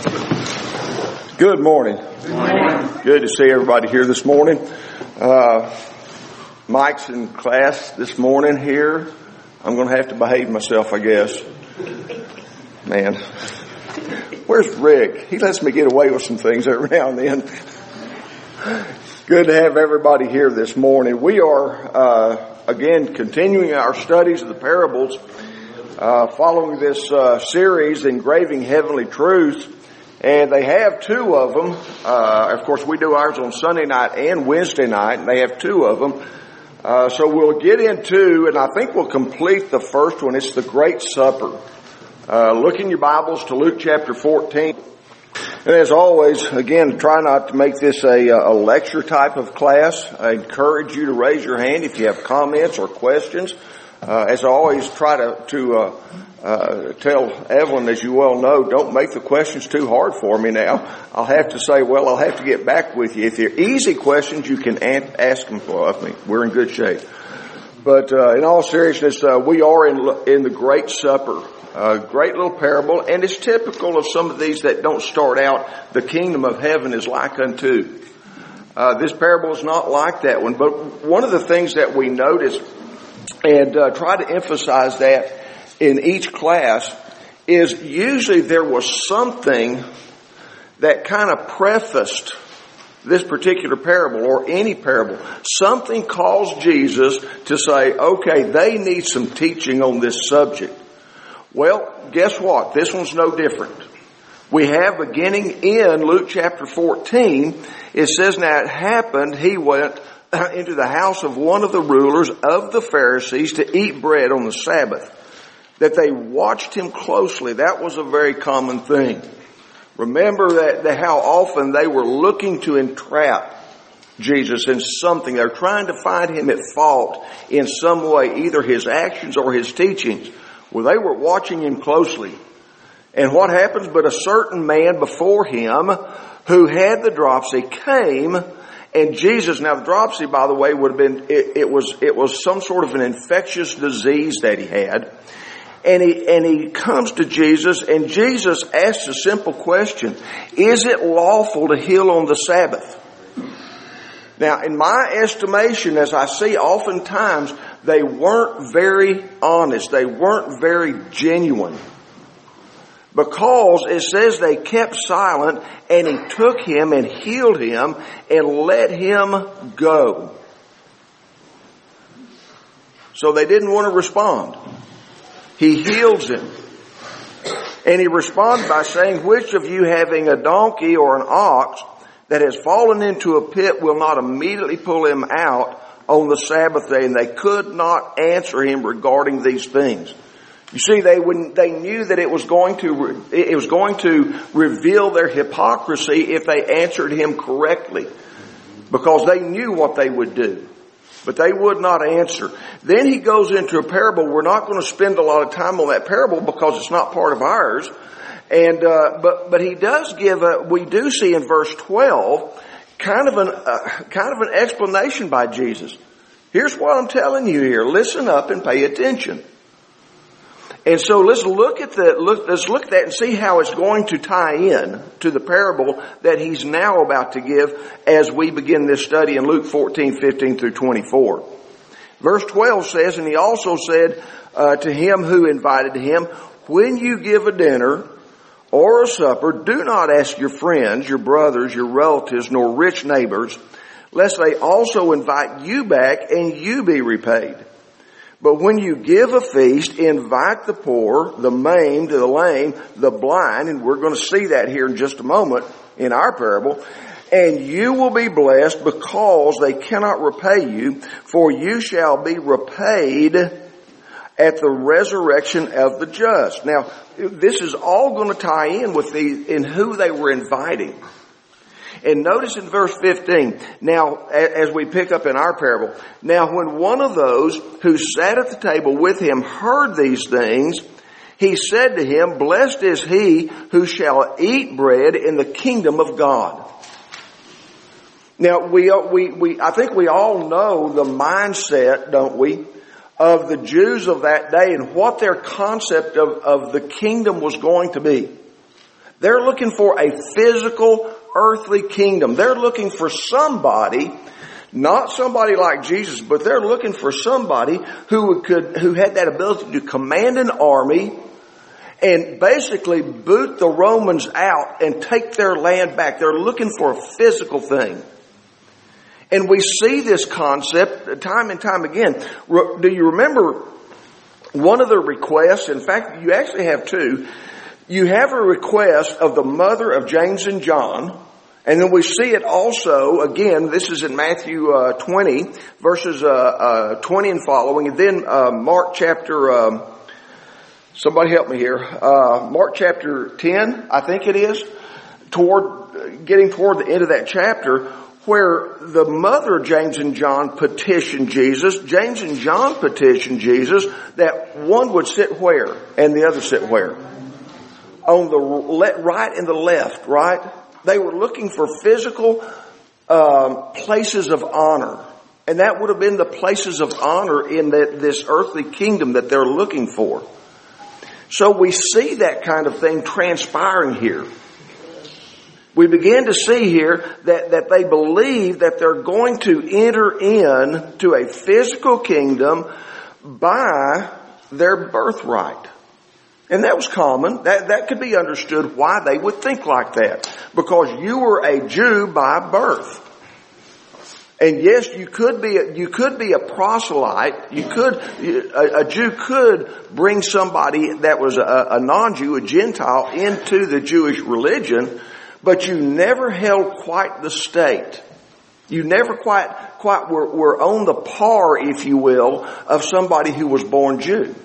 Good morning. Good morning. Good to see everybody here this morning. Mike's in class this morning here. I'm going to have to behave myself, I guess. Man, where's Rick? He lets me get away with some things every now and then. Good to have everybody here this morning. We are, again, continuing our studies of the parables, following this series, Engraving Heavenly Truths. And they have two of them. Of course, we do ours on Sunday night and Wednesday night, and they have two of them. So we'll get into, and I think we'll complete the first one. It's the Great Supper. Look in your Bibles to Luke chapter 14. And as always, again, try not to make this a lecture type of class. I encourage you to raise your hand if you have comments or questions. As I always try to tell Evelyn, as you well know, don't make the questions too hard for me now. I'll have to say, well, I'll have to get back with you. If they're easy questions, you can ask them of me. We're in good shape. But in all seriousness, we are in the Great Supper, a great little parable, and it's typical of some of these that don't start out, the kingdom of heaven is like unto. This parable is not like that one, but one of the things that we notice and try to emphasize that in each class is usually there was something that kind of prefaced this particular parable or any parable. Something caused Jesus to say, okay, they need some teaching on this subject. Well, guess what? This one's no different. We have beginning in Luke chapter 14, it says, now it happened, he went into the house of one of the rulers of the Pharisees to eat bread on the Sabbath, that they watched him closely. That was a very common thing. Remember that how often they were looking to entrap Jesus in something. They're trying to find him at fault in some way, either his actions or his teachings. Well, they were watching him closely. And what happens? But a certain man before him who had the dropsy came. And Jesus, now the dropsy, by the way, would have been, it was some sort of an infectious disease that he had. And he comes to Jesus, and Jesus asks a simple question. Is it lawful to heal on the Sabbath? Now, in my estimation, as I see oftentimes, they weren't very honest. They weren't very genuine. Because it says they kept silent, and he took him and healed him and let him go. So they didn't want to respond. He heals him. And he responded by saying, which of you having a donkey or an ox that has fallen into a pit will not immediately pull him out on the Sabbath day? And they could not answer him regarding these things. You see, they knew that it was going to reveal their hypocrisy if they answered him correctly, because they knew what they would do, but they would not answer. Then he goes into a parable. We're not going to spend a lot of time on that parable because it's not part of ours. And but he does give we do see in verse 12 kind of an explanation by Jesus. Here's what I'm telling you here. Listen up and pay attention. And so let's look at that and see how it's going to tie in to the parable that he's now about to give as we begin this study in Luke 14:15 through 24. Verse 12 says, and he also said to him who invited him, when you give a dinner or a supper, do not ask your friends, your brothers, your relatives, nor rich neighbors, lest they also invite you back and you be repaid. But when you give a feast, invite the poor, the maimed, the lame, the blind, and we're going to see that here in just a moment in our parable, and you will be blessed because they cannot repay you, for you shall be repaid at the resurrection of the just. Now, this is all going to tie in with in who they were inviting. And notice in verse 15, now, as we pick up in our parable, now when one of those who sat at the table with him heard these things, he said to him, blessed is he who shall eat bread in the kingdom of God. Now, I think we all know the mindset, don't we, of the Jews of that day and what their concept of the kingdom was going to be. They're looking for a physical, earthly kingdom. They're looking for somebody, not somebody like Jesus, but they're looking for somebody who had that ability to command an army and basically boot the Romans out and take their land back. They're looking for a physical thing. And we see this concept time and time again. Do you remember one of the requests? In fact, you actually have two. You have a request of the mother of James and John. And then we see it also, again, this is in Matthew 20, verses 20 and following. And then Mark chapter, somebody help me here, Mark chapter 10, I think it is, getting toward the end of that chapter, where the mother of James and John petitioned Jesus. James and John petitioned Jesus that one would sit where and the other sit where? On the right and the left, right? They were looking for physical places of honor. And that would have been the places of honor in this earthly kingdom that they're looking for. So we see that kind of thing transpiring here. We begin to see here that they believe that they're going to enter into a physical kingdom by their birthright. And that was common. That could be understood why they would think like that. Because you were a Jew by birth. And yes, you could be a proselyte. A Jew could bring somebody that was a non-Jew, a Gentile, into the Jewish religion. But you never held quite the state. You never quite were on the par, if you will, of somebody who was born Jew.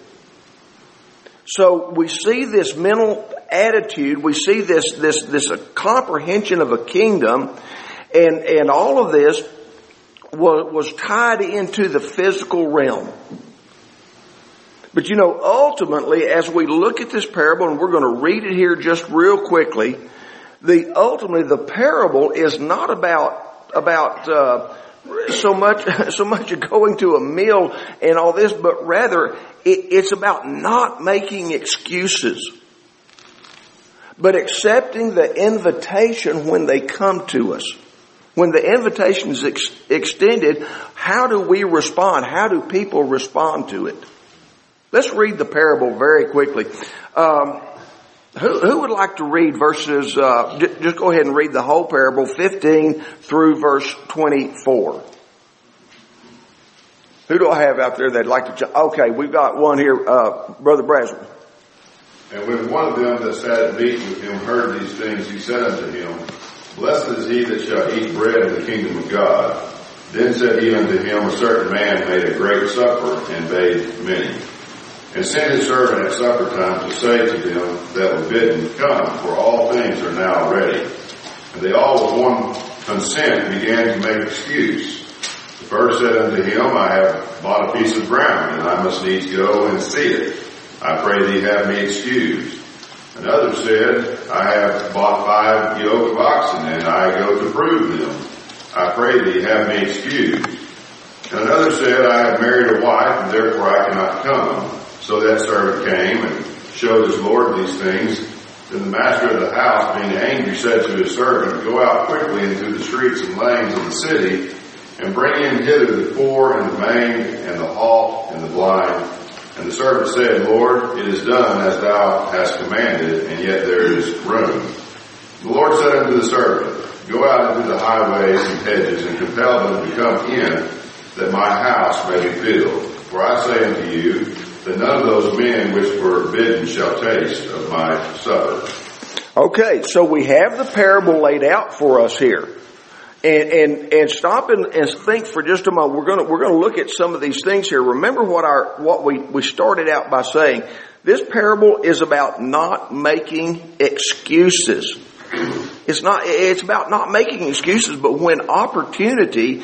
So we see this mental attitude, we see this comprehension of a kingdom, and all of this was tied into the physical realm. But ultimately, as we look at this parable, and we're going to read it here just real quickly, ultimately the parable is not about so much going to a meal and all this, but rather it's about not making excuses, but accepting the invitation when they come to us. When the invitation is extended, how do we respond? How do people respond to it? Let's read the parable very quickly. Who would like to read verses, just go ahead and read the whole parable, 15 through verse 24. Who do I have out there that'd like to, okay, we've got one here, Brother Braswell. And when one of them that sat at meat with him heard these things, he said unto him, Blessed is he that shall eat bread in the kingdom of God. Then said he unto him, A certain man made a great supper, and bade many. And sent his servant at supper time to say to them that were bidden, Come, for all things are now ready. And they all with one consent began to make excuse. The first said unto him, I have bought a piece of ground, and I must needs go and see it. I pray thee have me excused. Another said, I have bought 5 yoke of oxen, and I go to prove them. I pray thee have me excused. And another said, I have married a wife, and therefore I cannot come. So that servant came and showed his Lord these things. Then the master of the house, being angry, said to his servant, Go out quickly into the streets and lanes of the city, and bring in hither the poor and the maimed and the halt and the blind. And the servant said, Lord, it is done as thou hast commanded, and yet there is room. The Lord said unto the servant, Go out into the highways and hedges, and compel them to come in, that my house may be filled. For I say unto you, that none of those men which were bidden shall taste of my supper. Okay, so we have the parable laid out for us here. And stop and think for just a moment. We're gonna look at some of these things here. Remember what we started out by saying. This parable is about not making excuses. It's about not making excuses, but when opportunity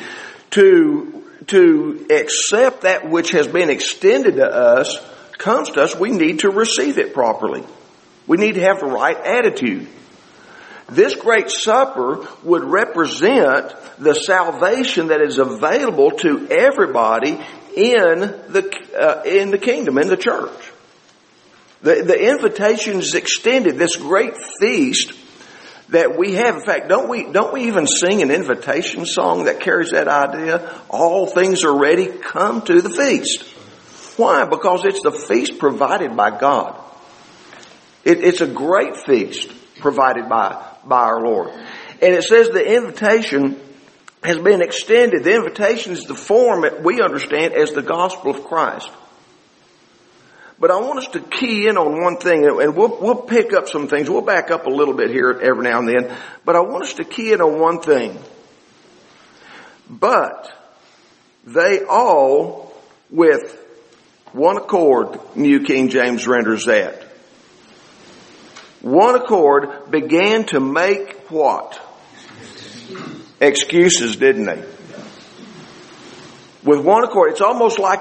to accept that which has been extended to us comes to us, we need to receive it properly. We need to have the right attitude. This great supper would represent the salvation that is available to everybody in the kingdom, in the church. The invitation is extended. This great feast that we have. In fact, don't we even sing an invitation song that carries that idea? All things are ready. Come to the feast. Why? Because it's the feast provided by God. It's a great feast provided by our Lord. And it says the invitation has been extended. The invitation is the form that we understand as the gospel of Christ. But I want us to key in on one thing, and we'll pick up some things. We'll back up a little bit here every now and then. But I want us to key in on one thing. But they all, with one accord, New King James renders that. One accord began to make what? Excuses, didn't they? With one accord, it's almost like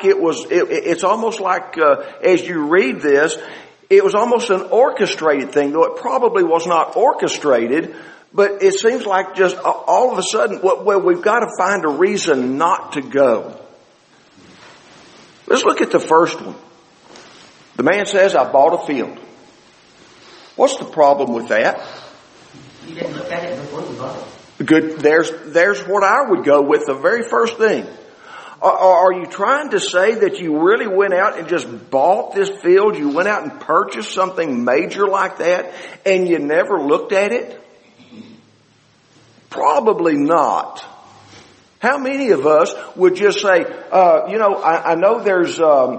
as you read this, it was almost an orchestrated thing, though it probably was not orchestrated, but it seems like just all of a sudden, well, we've got to find a reason not to go. Let's look at the first one. The man says, I bought a field. What's the problem with that? You didn't look at it before you bought it. Good. There's what I would go with, the very first thing. Are you trying to say that you really went out and just bought this field? You went out and purchased something major like that and you never looked at it? Probably not. How many of us would just say, I know there's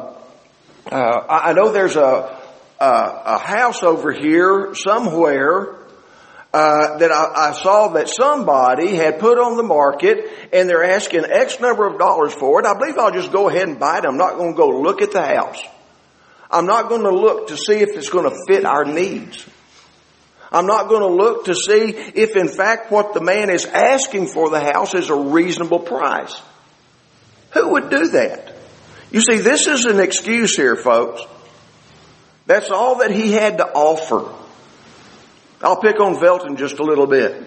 a house over here somewhere that I saw that somebody had put on the market and they're asking X number of dollars for it. I believe I'll just go ahead and buy it. I'm not going to go look at the house. I'm not going to look to see if it's going to fit our needs. I'm not going to look to see if in fact what the man is asking for the house is a reasonable price. Who would do that? You see, this is an excuse here, folks. That's all that he had to offer. I'll pick on Velton just a little bit.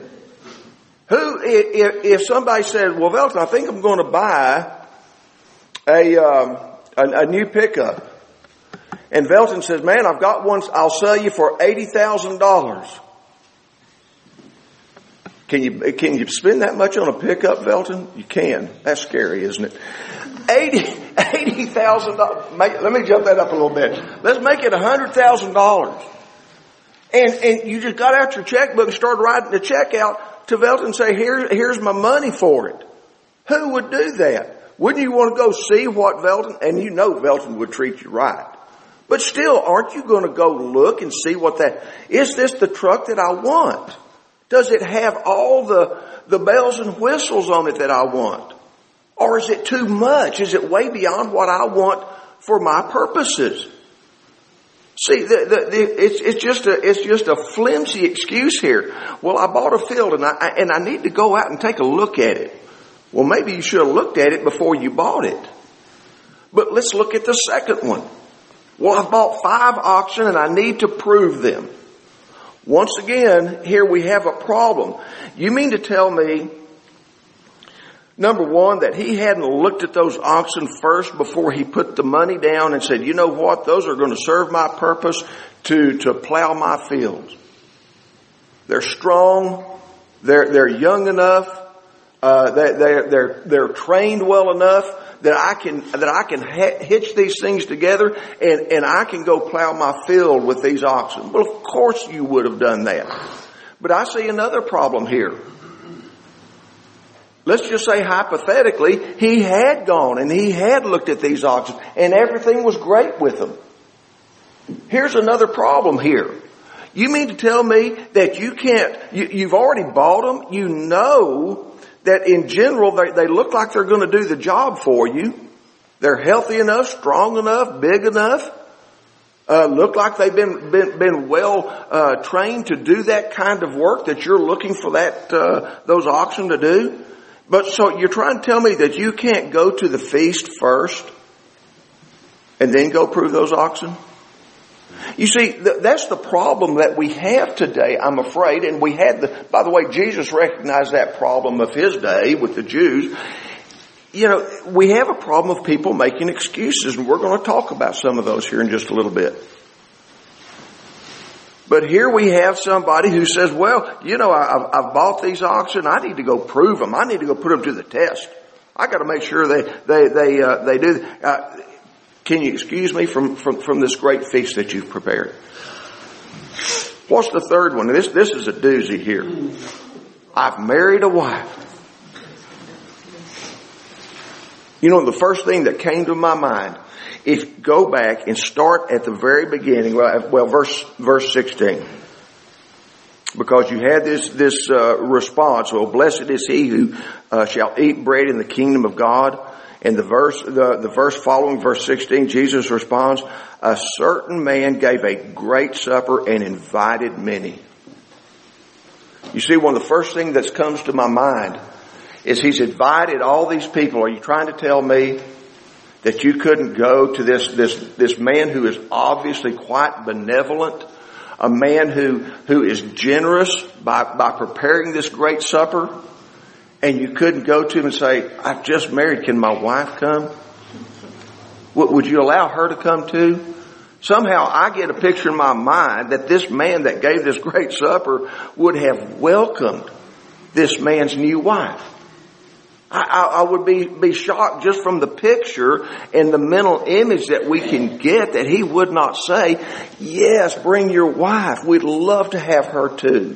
If somebody said, well, Velton, I think I'm going to buy a new pickup. And Velton says, man, I've got one, I'll sell you for $80,000. Can you spend that much on a pickup, Velton? You can. That's scary, isn't it? $80,000. Let me jump that up a little bit. Let's make it $100,000. And you just got out your checkbook and started writing the check out to Velton and say, here's my money for it. Who would do that? Wouldn't you want to go see what Velton, and you know Velton would treat you right. But still, aren't you going to go look and see what is this the truck that I want? Does it have all the bells and whistles on it that I want? Or is it too much? Is it way beyond what I want for my purposes? See, it's just a flimsy excuse here. Well, I bought a field and I need to go out and take a look at it. Well, maybe you should have looked at it before you bought it. But let's look at the second one. Well, I've bought 5 oxen and I need to prove them. Once again, here we have a problem. You mean to tell me, number one, that he hadn't looked at those oxen first before he put the money down and said, you know what, those are going to serve my purpose to plow my fields. They're strong. They're young enough. They're trained well enough that I can hitch these things together and I can go plow my field with these oxen. Well, of course you would have done that. But I see another problem here. Let's just say hypothetically, he had gone and he had looked at these oxen and everything was great with them. Here's another problem here. You mean to tell me that you've already bought them, you know that in general they look like they're going to do the job for you. They're healthy enough, strong enough, big enough. Look like they've been well trained to do that kind of work that you're looking for those oxen to do. But so you're trying to tell me that you can't go to the feast first and then go prove those oxen? You see, that's the problem that we have today, I'm afraid. And we had by the way, Jesus recognized that problem of his day with the Jews. You know, we have a problem of people making excuses, and we're going to talk about some of those here in just a little bit. But here we have somebody who says, well, you know, I've bought these oxen. I need to go prove them. I need to go put them to the test. I got to make sure they do. Can you excuse me from this great feast that you've prepared? What's the third one? This is a doozy here. I've married a wife. You know, the first thing that came to my mind, if go back and start at the very beginning, verse 16. Because you had this response, well, blessed is he who shall eat bread in the kingdom of God. And the verse following, verse 16, Jesus responds, a certain man gave a great supper and invited many. You see, one of the first things that comes to my mind is he's invited all these people. Are you trying to tell me that you couldn't go to this man who is obviously quite benevolent, a man who is generous by preparing this great supper, and you couldn't go to him and say, I've just married, can my wife come? Would you allow her to come too? Somehow I get a picture in my mind that this man that gave this great supper would have welcomed this man's new wife. I would be shocked just from the picture and the mental image that we can get that he would not say, yes, bring your wife. We'd love to have her too.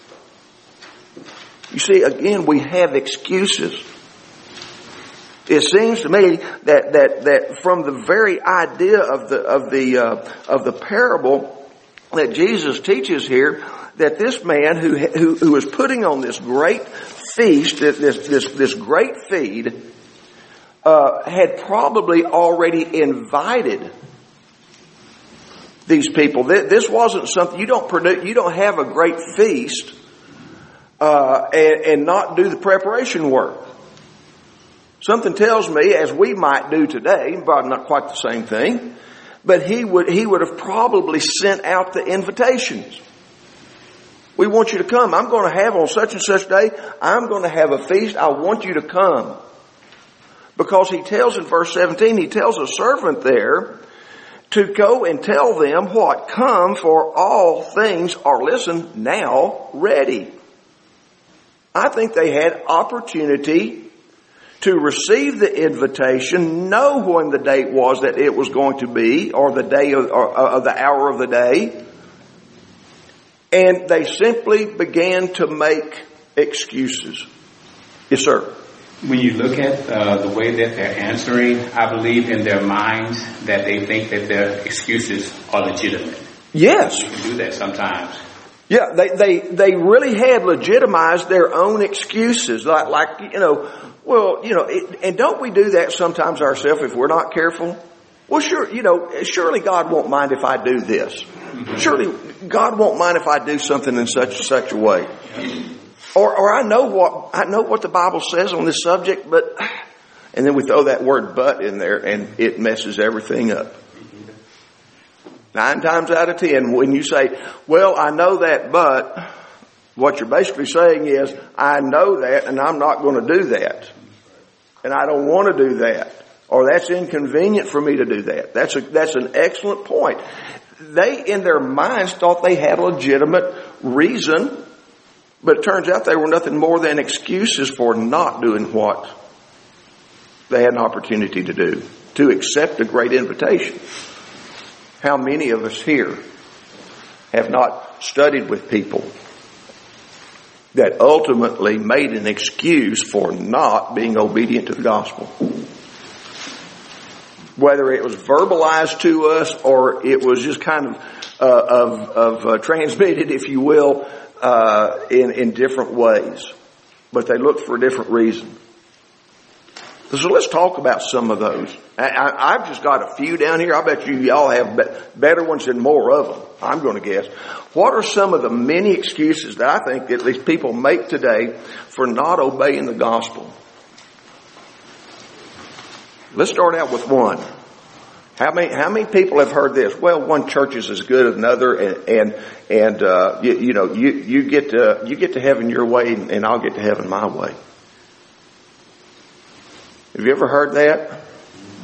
You see, again, we have excuses. It seems to me that from the very idea of the parable that Jesus teaches here, that this man who is putting on this great feast, this great feed, had probably already invited these people. This wasn't something you don't have a great feast and not do the preparation work. Something tells me, as we might do today, probably not quite the same thing, but he would have probably sent out the invitations. We want you to come. I'm going to have on such and such day, I'm going to have a feast. I want you to come. Because he tells in verse 17, he tells a servant there to go and tell them what? Come, for all things are, listen, now ready. I think they had opportunity to receive the invitation, know when the date was that it was going to be, or the day of the hour of the day. And they simply began to make excuses. Yes, sir. When you look at the way that they're answering, I believe in their minds that they think that their excuses are legitimate. Yes. You can do that sometimes. Yeah, they really had legitimized their own excuses. Like you know, well, you know, and don't we do that sometimes ourselves if we're not careful? Well, sure, you know, surely God won't mind if I do this. Mm-hmm. Surely God won't mind if I do something in such a way. Or I know what the Bible says on this subject, but, and then we throw that word but in there and it messes everything up. 9 times out of 10, when you say, well, I know that, but what you're basically saying is, I know that and I'm not going to do that. And I don't want to do that. Or that's inconvenient for me to do that. That's an excellent point. They, in their minds, thought they had a legitimate reason, but it turns out they were nothing more than excuses for not doing what they had an opportunity to do, to accept a great invitation. How many of us here have not studied with people that ultimately made an excuse for not being obedient to the gospel? Whether it was verbalized to us or it was just kind of transmitted, if you will, in different ways. But they looked for a different reason. So let's talk about some of those. I've just got a few down here. I bet y'all have better ones and more of them, I'm going to guess. What are some of the many excuses that I think that these people make today for not obeying the gospel? Let's start out with one. How many people have heard this? Well, one church is as good as another, and you get to heaven your way, and I'll get to heaven my way. Have you ever heard that?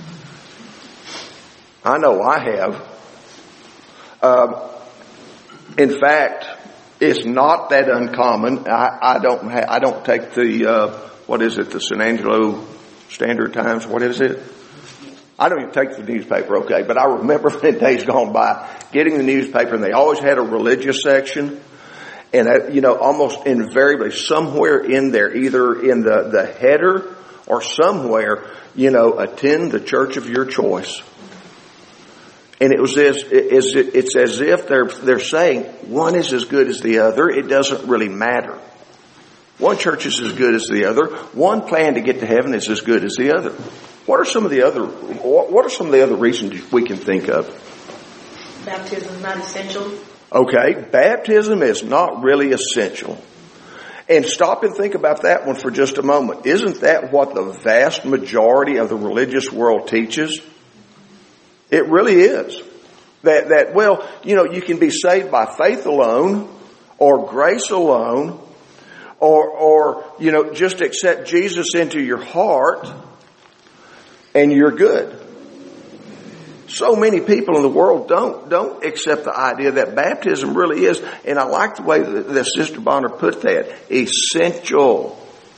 I know I have. In fact, it's not that uncommon. I don't take the, the San Angelo Standard Times. What is it? I don't even take the newspaper, okay, but I remember in days gone by getting the newspaper, and they always had a religious section, and almost invariably somewhere in there, either in the header or somewhere, attend the church of your choice. And it's as if they're saying one is as good as the other. It doesn't really matter. One church is as good as the other. One plan to get to heaven is as good as the other. What are some of the other reasons we can think of? Baptism is not essential. Okay, baptism is not really essential. And stop and think about that one for just a moment. Isn't that what the vast majority of the religious world teaches? It really is. You can be saved by faith alone or grace alone or just accept Jesus into your heart and you're good. So many people in the world don't accept the idea that baptism really is, and I like the way that Sister Bonner put that, essential.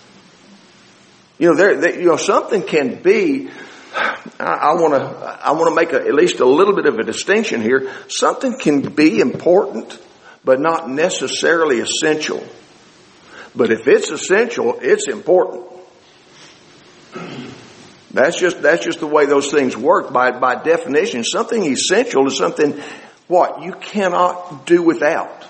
Something can be, I want to make at least a little bit of a distinction here. Something can be important, but not necessarily essential. But if it's essential, it's important. That's just the way those things work. By definition, something essential is something what you cannot do without.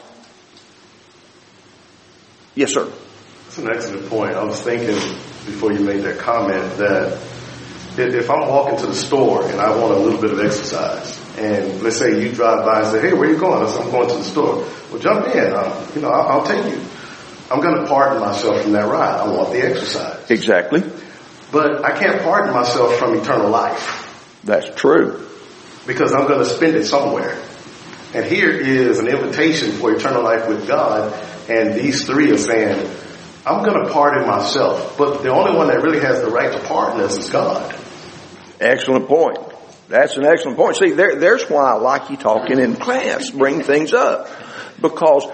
Yes, sir. That's an excellent point. I was thinking before you made that comment that if I'm walking to the store and I want a little bit of exercise, and let's say you drive by and say, "Hey, where are you going?" I said, "I'm going to the store." Well, jump in. I'll take you. I'm going to pardon myself from that ride. I want the exercise. Exactly. But I can't pardon myself from eternal life. That's true. Because I'm going to spend it somewhere. And here is an invitation for eternal life with God. And these three are saying, I'm going to pardon myself. But the only one that really has the right to pardon us is God. Excellent point. That's an excellent point. See, there's why I like you talking in class, bring things up. Because,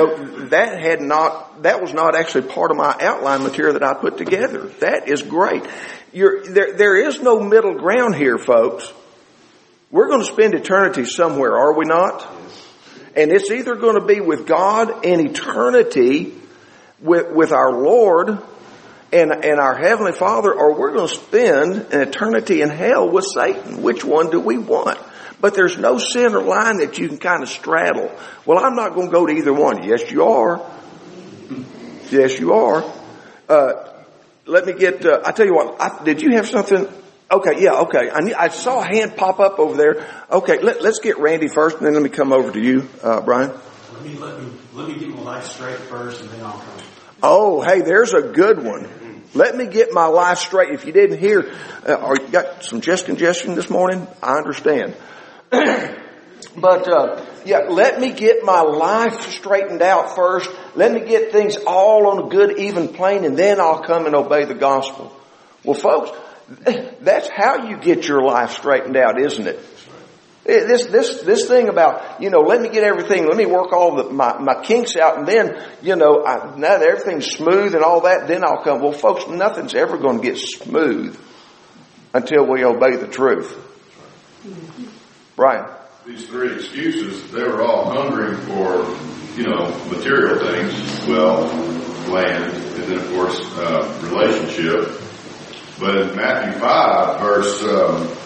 that was not actually part of my outline material that I put together. That is great. There is no middle ground here, folks. We're going to spend eternity somewhere, are we not? And it's either going to be with God in eternity, with our Lord and our Heavenly Father, or we're going to spend an eternity in hell with Satan. Which one do we want? But there's no center line that you can kind of straddle. Well, I'm not going to go to either one. Yes, you are. Yes, you are. Let me get, I tell you what, did you have something? Okay, yeah, okay. I saw a hand pop up over there. Okay, let's get Randy first, and then let me come over to you, Brian. Let me get my life straight first, and then I'll come. Oh, hey, there's a good one. Let me get my life straight. If you didn't hear, or you got some chest congestion this morning, I understand. But, let me get my life straightened out first. Let me get things all on a good, even plane, and then I'll come and obey the gospel. Well, folks, that's how you get your life straightened out, isn't it? This thing about, let me get everything, let me work all my kinks out, and then, now that everything's smooth and all that, then I'll come. Well, folks, nothing's ever going to get smooth until we obey the truth. Brian. These three excuses, they were all hungering for, material things, wealth, land, and then, of course, relationship. But in Matthew 5, verse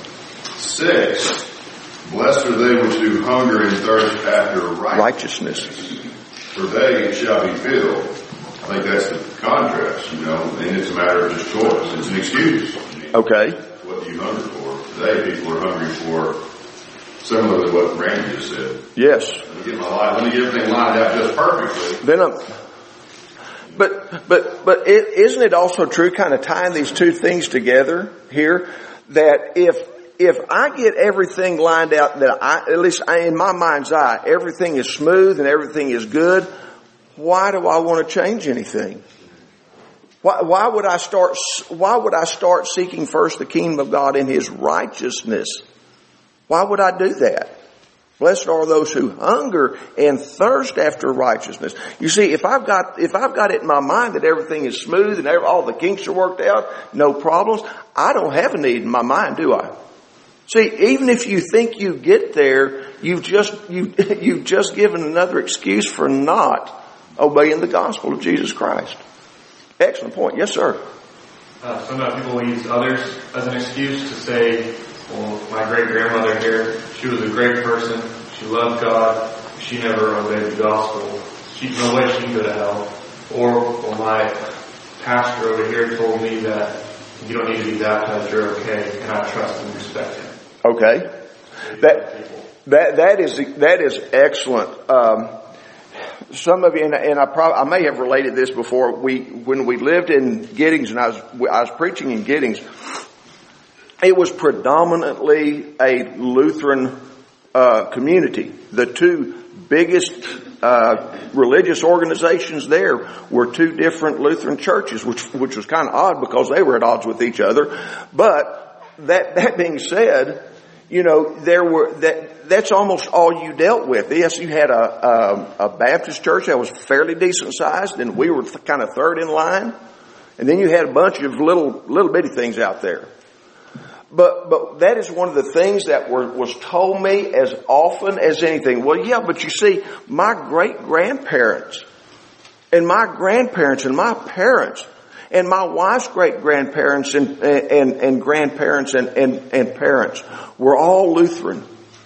6, blessed are they which do hunger and thirst after righteousness, for they shall be filled. I think that's the contrast, and it's a matter of just choice. It's an excuse. Okay. What do you hunger for? Today, people are hungry for similar to what Randy just said. Yes. Let me get everything lined out just perfectly. Then, but isn't it also true, kind of tying these two things together here, that if I get everything lined out, that at least in my mind's eye, everything is smooth and everything is good, why do I want to change anything? Why would I start seeking first the kingdom of God and His righteousness? Why would I do that? Blessed are those who hunger and thirst after righteousness. You see, if I've got it in my mind that everything is smooth and all the kinks are worked out, no problems, I don't have a need in my mind, do I? See, even if you think you get there, you've just given another excuse for not obeying the gospel of Jesus Christ. Excellent point. Yes, sir. Sometimes people use others as an excuse to say, well, my great-grandmother here, she was a great person. She loved God. She never obeyed the gospel. No way she can go to hell. Or my pastor over here told me that you don't need to be baptized, you're okay, and I trust and respect him. Okay. That is excellent. Some of you, and I may have related this before. When we lived in Giddings, and I was preaching in Giddings, it was predominantly a Lutheran community. The two biggest religious organizations there were two different Lutheran churches, which was kind of odd because they were at odds with each other. But that being said, you know, that's almost all you dealt with. Yes, you had a Baptist church that was fairly decent sized, and we were kind of third in line. And then you had a bunch of little bitty things out there. But that is one of the things that was told me as often as anything. Well, yeah, but you see, my great-grandparents and my grandparents and my parents and my wife's great-grandparents and grandparents and parents were all Lutheran.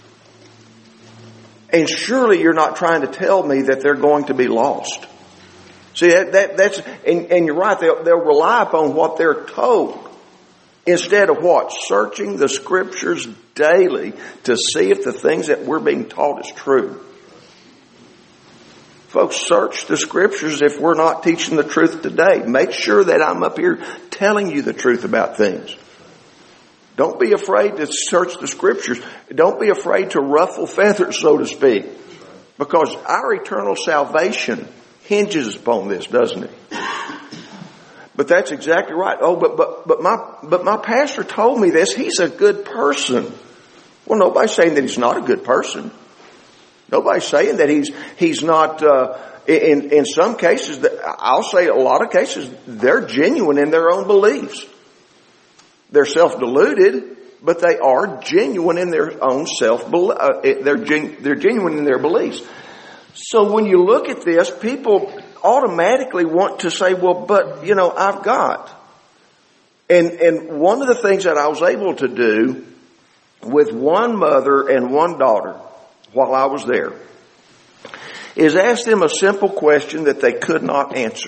And surely you're not trying to tell me that they're going to be lost. See, that's and you're right, they'll rely upon what they're told. Instead of what? Searching the Scriptures daily to see if the things that we're being taught is true. Folks, search the Scriptures if we're not teaching the truth today. Make sure that I'm up here telling you the truth about things. Don't be afraid to search the Scriptures. Don't be afraid to ruffle feathers, so to speak. Because our eternal salvation hinges upon this, doesn't it? But that's exactly right. Oh, but my pastor told me this. He's a good person. Well, nobody's saying that he's not a good person. Nobody's saying that he's not. In some cases, I'll say a lot of cases, they're genuine in their own beliefs. They're self-deluded, but they are genuine in their own they're genuine in their beliefs. So when you look at this, people automatically want to say, well, but, you know, I've got. And one of the things that I was able to do with one mother and one daughter while I was there is ask them a simple question that they could not answer.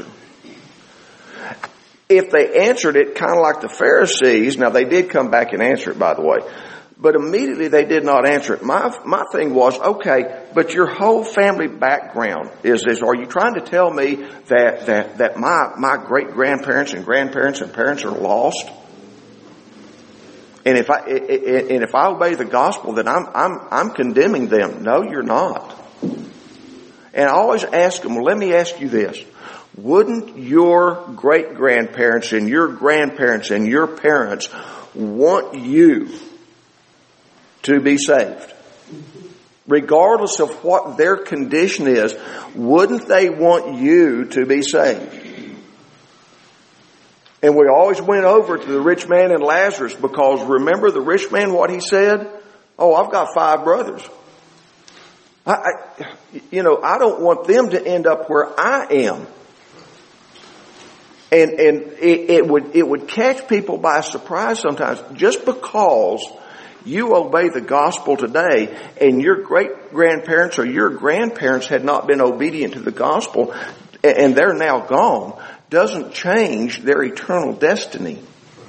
If they answered it kind of like the Pharisees, now they did come back and answer it, by the way, but immediately they did not answer it. My thing was, okay, but your whole family background is this. Are you trying to tell me that my great grandparents and grandparents and parents are lost? And if I obey the gospel, then I'm condemning them. No, you're not. And I always ask them, well, let me ask you this. Wouldn't your great grandparents and your grandparents and your parents want you to be saved? Regardless of what their condition is, wouldn't they want you to be saved? And we always went over to the rich man and Lazarus because remember the rich man, what he said? Oh, I've got 5 brothers. I don't want them to end up where I am. And it would catch people by surprise sometimes just because you obey the gospel today and your great-grandparents or your grandparents had not been obedient to the gospel and they're now gone, doesn't change their eternal destiny.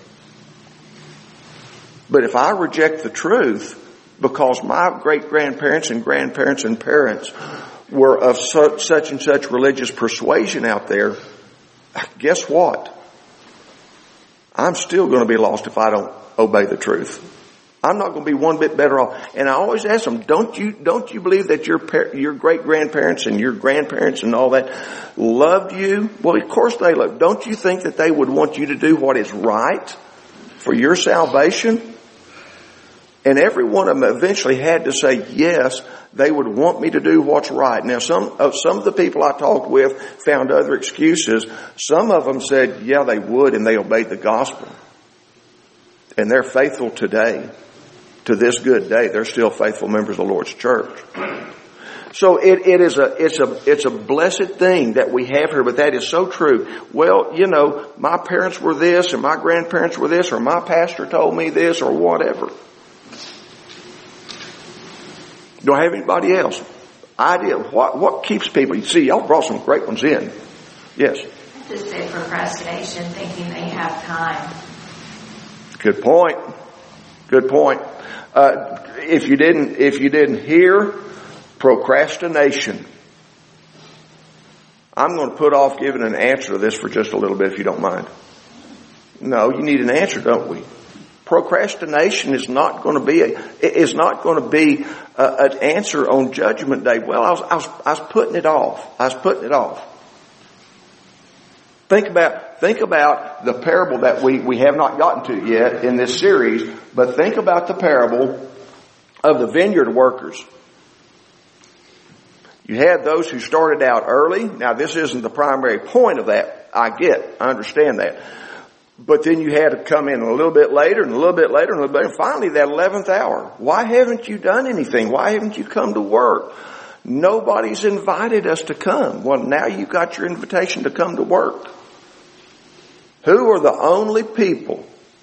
But if I reject the truth because my great-grandparents and grandparents and parents were of such and such religious persuasion out there, guess what? I'm still going to be lost if I don't obey the truth. I'm not going to be one bit better off. And I always ask them, don't you believe that your great-grandparents and your grandparents and all that loved you? Well, of course they loved. Don't you think that they would want you to do what is right for your salvation? And every one of them eventually had to say, yes, they would want me to do what's right. Now, some of the people I talked with found other excuses. Some of them said, yeah, they would, and they obeyed the gospel. And they're faithful today. To this good day, they're still faithful members of the Lord's church. So it's a blessed thing that we have here, but that is so true. Well, you know, my parents were this, or my grandparents were this, or my pastor told me this, or whatever. Do I have anybody else? Idea. What keeps people? You see, y'all brought some great ones in. Yes. Just say procrastination, thinking they have time. Good point. Good point. If you didn't hear procrastination, I'm going to put off giving an answer to this for just a little bit, if you don't mind. No, you need an answer, don't we? Procrastination is not going to be an answer on Judgment Day. Well, I was putting it off. Think about the parable that we have not gotten to yet in this series, but think about the parable of the vineyard workers. You had those who started out early. Now, this isn't the primary point of that. I understand that. But then you had to come in a little bit later and a little bit later and a little bit later. And finally, that 11th hour. Why haven't you done anything? Why haven't you come to work? Nobody's invited us to come. Well, now you got your invitation to come to work. Who are the only people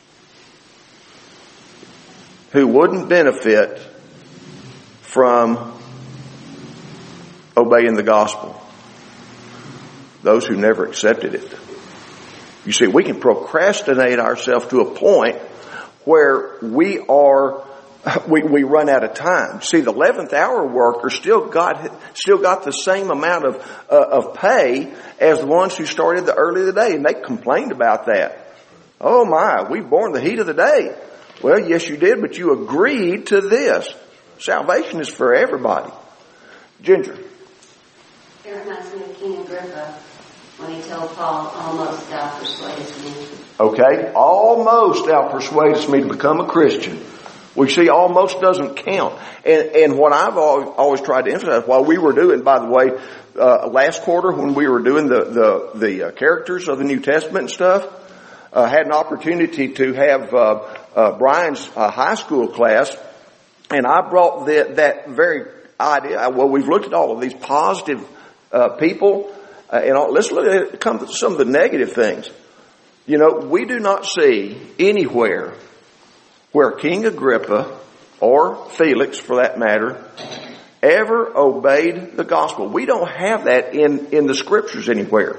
who wouldn't benefit from obeying the gospel? Those who never accepted it. You see, we can procrastinate ourselves to a point where we run out of time. See, the 11th hour workers still got the same amount of pay as the ones who started the early of the day, and they complained about that. Oh my, we've borne the heat of the day. Well, yes, you did, but you agreed to this. Salvation is for everybody. Ginger. It reminds me of King Agrippa when he told Paul, almost thou persuadest me. Okay, almost thou persuadest me to become a Christian. We see almost doesn't count. And what I've always tried to emphasize, while we were doing, by the way, last quarter when we were doing the characters of the New Testament and stuff, had an opportunity to have Brian's high school class, and I brought that very idea. Well, we've looked at all of these positive people, and let's look at some of the negative things. You know, we do not see anywhere where King Agrippa, or Felix for that matter, ever obeyed the gospel. We don't have that in the scriptures anywhere.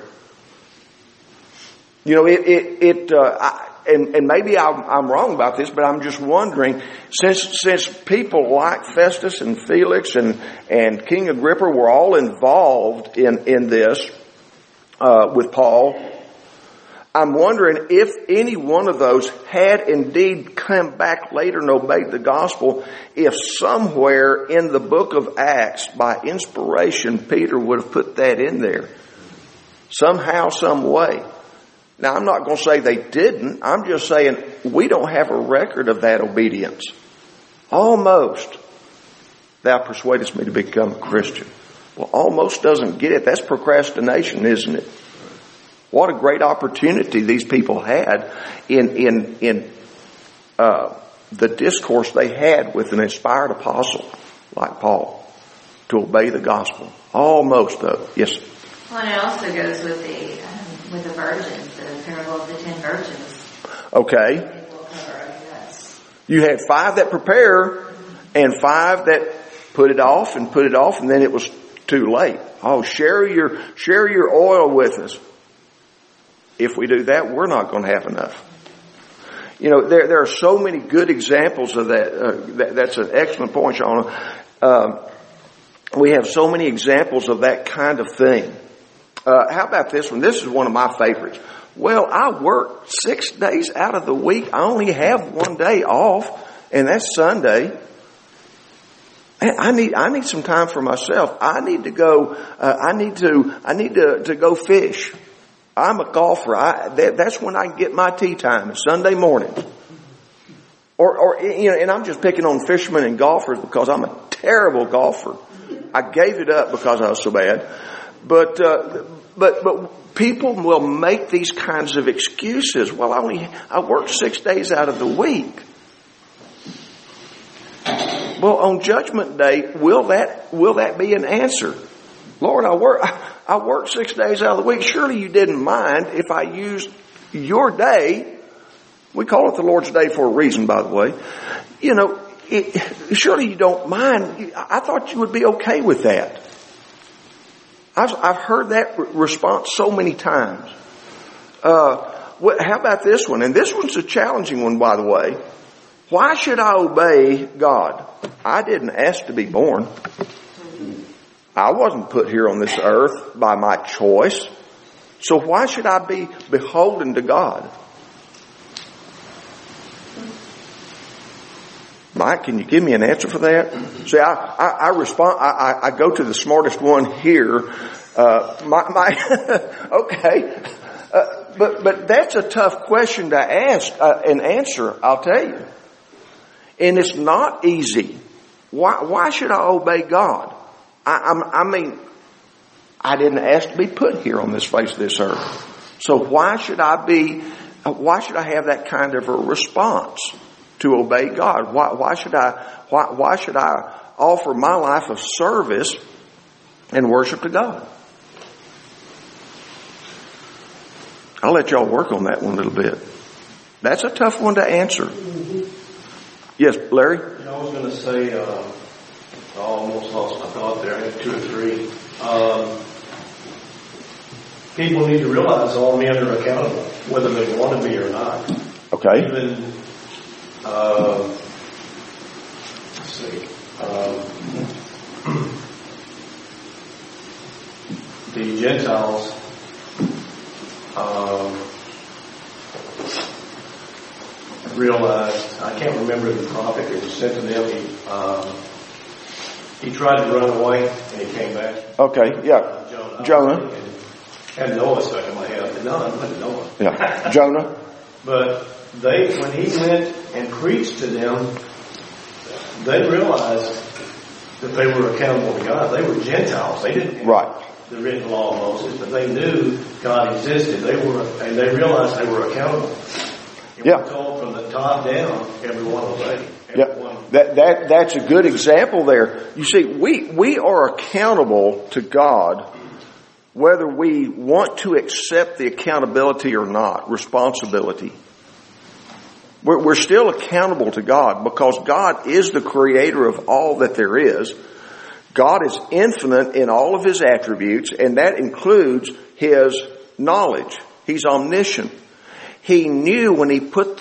You know, and maybe I'm wrong about this, but I'm just wondering, since people like Festus and Felix and King Agrippa were all involved in this with Paul, I'm wondering if any one of those had indeed come back later and obeyed the gospel, if somewhere in the book of Acts, by inspiration, Peter would have put that in there. Somehow, some way. Now, I'm not going to say they didn't. I'm just saying we don't have a record of that obedience. Almost thou persuadest me to become a Christian. Well, almost doesn't get it. That's procrastination, isn't it? What a great opportunity these people had in the discourse they had with an inspired apostle like Paul to obey the gospel. Almost, though. Yes. Well, and it also goes with the virgins, the parable of the 10 virgins. Okay. You had 5 that prepare and 5 that put it off, and then it was too late. Oh, share your oil with us. If we do that, we're not going to have enough. You know, there are so many good examples of that. That's an excellent point, Shauna. We have so many examples of that kind of thing. How about this one? This is one of my favorites. Well, I work 6 days out of the week. I only have 1 day off, and that's Sunday. I need some time for myself. I need to go. I need to go fish. I'm a golfer. That's when I get my tea time, Sunday morning. Or, and I'm just picking on fishermen and golfers because I'm a terrible golfer. I gave it up because I was so bad. But people will make these kinds of excuses. Well, I work 6 days out of the week. Well, on Judgment Day, will that be an answer? Lord, I work 6 days out of the week. Surely you didn't mind if I used your day. We call it the Lord's Day for a reason, by the way. Surely you don't mind. I thought you would be okay with that. I've heard that response so many times. How about this one? And this one's a challenging one, by the way. Why should I obey God? I didn't ask to be born. I wasn't put here on this earth by my choice. So why should I be beholden to God? Mike, can you give me an answer for that? See, I respond. I go to the smartest one here. Okay, but that's a tough question to ask and answer. I'll tell you, and it's not easy. Why should I obey God? I mean, I didn't ask to be put here on this face of this earth. So why should I have that kind of a response to obey God? Why should I offer my life of service and worship to God? I'll let y'all work on that one a little bit. That's a tough one to answer. Yes, Larry? I was going to say, I almost lost my thought there. I had 2 or 3. People need to realize all men are accountable, whether they want to be or not. Okay. Even, let's see, the Gentiles, realized, I can't remember the prophet that was sent to them. He tried to run away and he came back. Okay, yeah. Jonah. Had Noah stuck in my head. No, I wasn't Noah. Yeah, Jonah. But when he went and preached to them, they realized that they were accountable to God. They were Gentiles. They didn't have the written law of Moses, but they knew God existed. And they realized they were accountable. And we're told from the top down, everyone obeyed. That's a good example there. You see, we are accountable to God whether we want to accept the accountability or not, responsibility. We're still accountable to God because God is the creator of all that there is. God is infinite in all of His attributes, and that includes His knowledge. He's omniscient. He knew when He put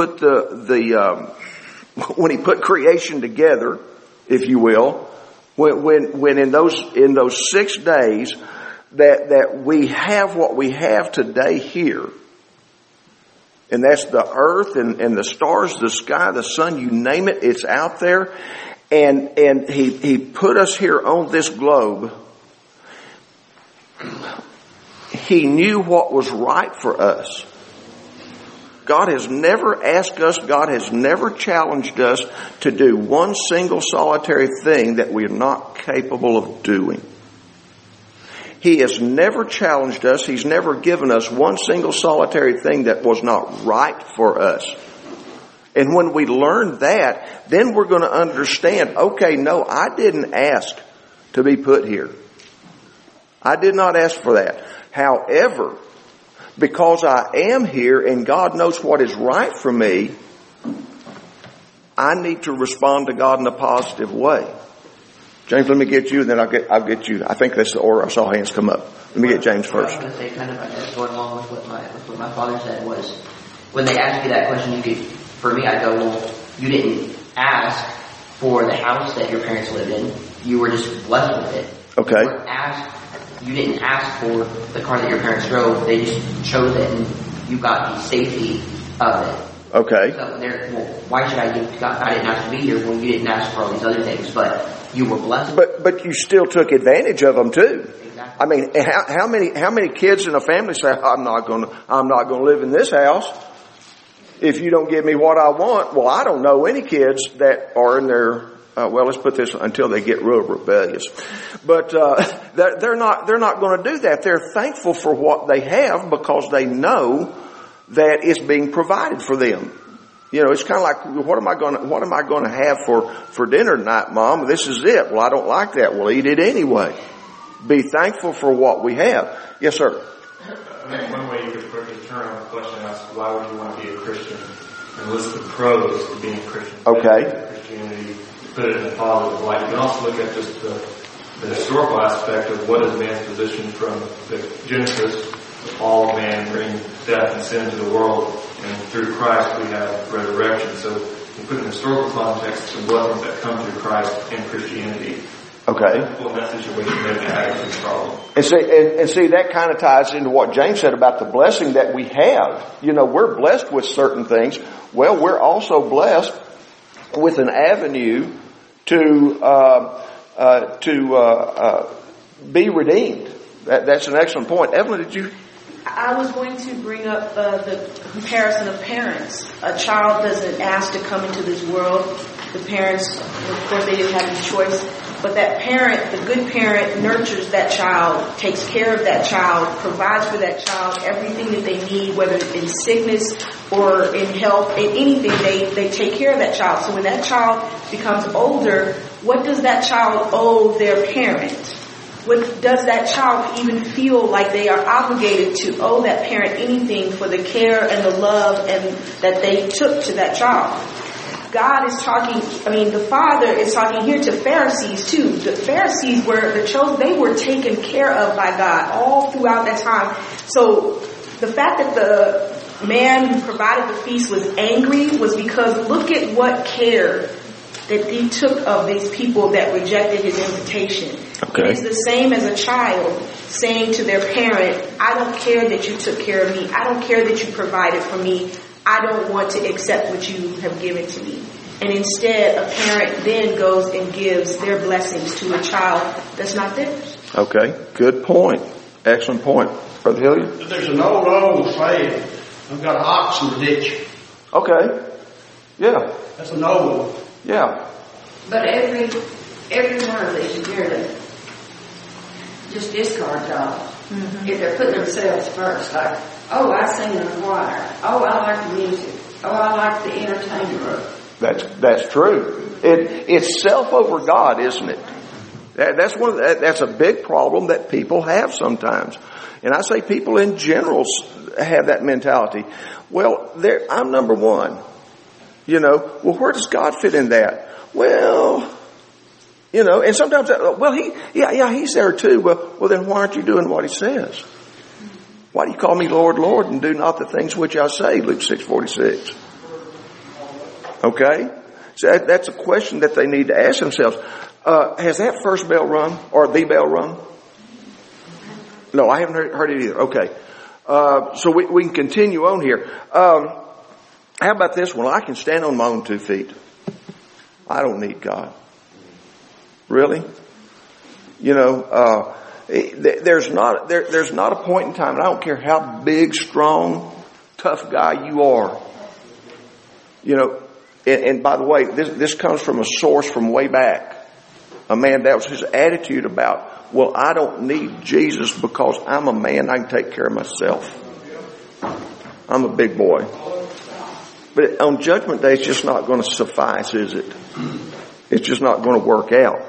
when He put creation together, if you will, when in those 6 days that we have what we have today here. And that's the earth and the stars, the sky, the sun, you name it, it's out there. And he put us here on this globe. He knew what was right for us. God has never asked us, God has never challenged us to do one single solitary thing that we are not capable of doing. He has never challenged us. He's never given us one single solitary thing that was not right for us. And when we learn that, then we're going to understand, okay, no, I didn't ask to be put here. I did not ask for that. However, because I am here and God knows what is right for me, I need to respond to God in a positive way. James, let me get you, and then I'll get you. I think that's the order. I saw hands come up. Let me get James first. I was going to say, kind of going along with what my father said was, when they ask you that question, for me, I go, well, you didn't ask for the house that your parents lived in. You were just blessed with it. Okay. You didn't ask for the car that your parents drove. They just chose it, and you got the safety of it. Okay. So why should I give to God? I didn't ask to be here. Well, you didn't ask for all these other things, but you were blessed. But you still took advantage of them too. Exactly. I mean, how many kids in a family say, I'm not going to live in this house? if you don't give me what I want, well, I don't know any kids that are in their, well, let's put this until they get real rebellious. But, they're not going to do that. They're thankful for what they have because they know that it's being provided for them. You know, it's kind of like, what am I going to have for dinner tonight, Mom? This is it. Well, I don't like that. Well, eat it anyway. Be thankful for what we have. Yes, sir. I think one way you could quickly turn on the question and ask, why would you want to be a Christian? And list the pros of being a Christian. Okay. Christianity, put it in a positive light. You can also look at just the historical aspect of what is man's position from the Genesis. All man bring death and sin to the world, and through Christ we have resurrection. So you put in historical context the blessings that come through Christ and Christianity. Okay. People in that situation then add to the problem. And see, that kind of ties into what James said about the blessing that we have. You know, we're blessed with certain things. Well, we're also blessed with an avenue to be redeemed. That's an excellent point. Evelyn, did you? I was going to bring up the comparison of parents. A child doesn't ask to come into this world. The parents, of course, they didn't have any choice. But that parent, the good parent, nurtures that child, takes care of that child, provides for that child everything that they need, whether in sickness or in health, in anything, they take care of that child. So when that child becomes older, what does that child owe their parent? What does that child even feel like they are obligated to owe that parent anything for the care and the love and that they took to that child? God is talking, the Father is talking here to Pharisees too. The Pharisees were they were taken care of by God all throughout that time. So the fact that the man who provided the feast was angry was because look at what care that he took of these people that rejected his invitation. Okay. It is the same as a child saying to their parent, I don't care that you took care of me. I don't care that you provided for me. I don't want to accept what you have given to me. And instead, a parent then goes and gives their blessings to a child that's not theirs. Okay, good point. Excellent point. Brother Hilliard? There's an old saying, I've got an ox in the ditch. Okay, yeah. That's an old one. Yeah. But every one of these are nearly just discard jobs. Mm-hmm. If they're putting themselves first, like, oh, I sing in the choir. Oh, I like the music. Oh, I like the entertainment. That's true. It's self over God, isn't it? That's a big problem that people have sometimes. And I say people in general have that mentality. Well, I'm number one. You know, well, where does God fit in that? Well, you know, and sometimes, he's there too. Well, then why aren't you doing what he says? Why do you call me Lord, Lord, and do not the things which I say? Luke 6:46. Okay? So that's a question that they need to ask themselves. Has that first bell rung? Or the bell rung? No, I haven't heard it either. Okay. So we can continue on here. How about this one? I can stand on my own 2 feet. I don't need God. Really? You know, there's not a point in time, and I don't care how big, strong, tough guy you are. You know, and by the way, this comes from a source from way back. A man, that was his attitude about, well, I don't need Jesus because I'm a man, I can take care of myself. I'm a big boy. But on Judgment Day, it's just not going to suffice, is it? It's just not going to work out.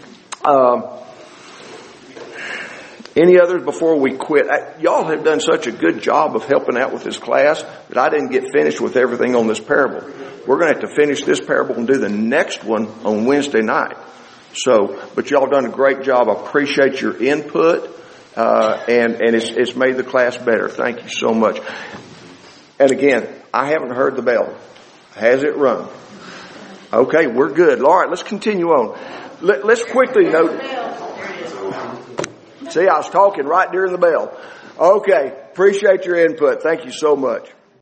Any others before we quit? Y'all have done such a good job of helping out with this class that I didn't get finished with everything on this parable. We're going to have to finish this parable and do the next one on Wednesday night. But y'all done a great job. I appreciate your input, and it's made the class better. Thank you so much. And again, I haven't heard the bell. Has it rung? Okay, we're good. All right, let's continue on. Let's quickly note. See, I was talking right during the bell. Okay, appreciate your input. Thank you so much.